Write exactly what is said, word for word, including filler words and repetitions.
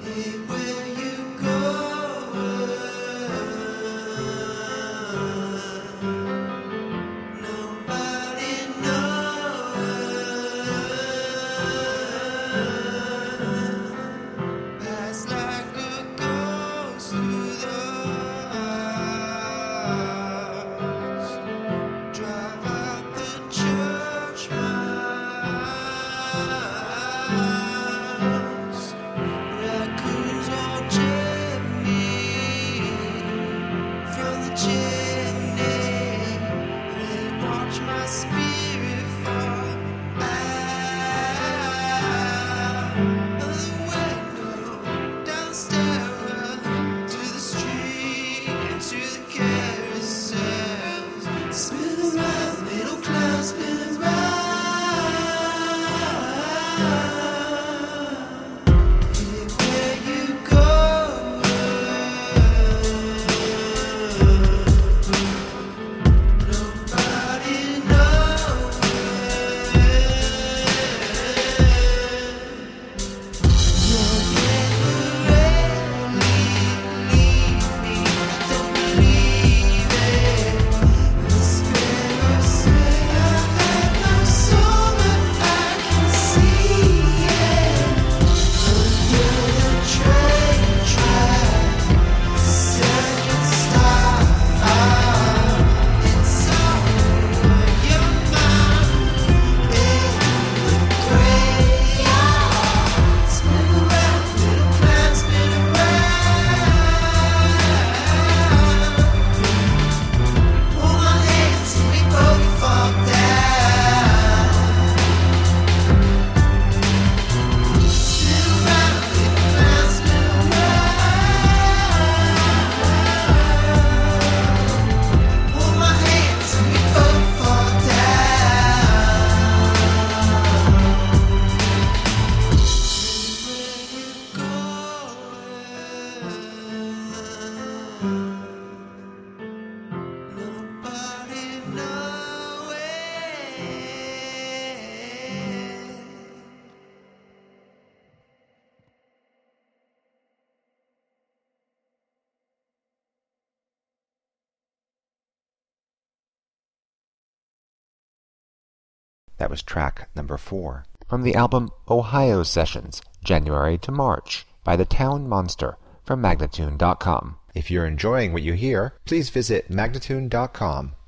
That was track number four from the album Ohio Sessions, January to March, by The Town Monster from Magnatune dot com. If you're enjoying what you hear, please visit Magnatune dot com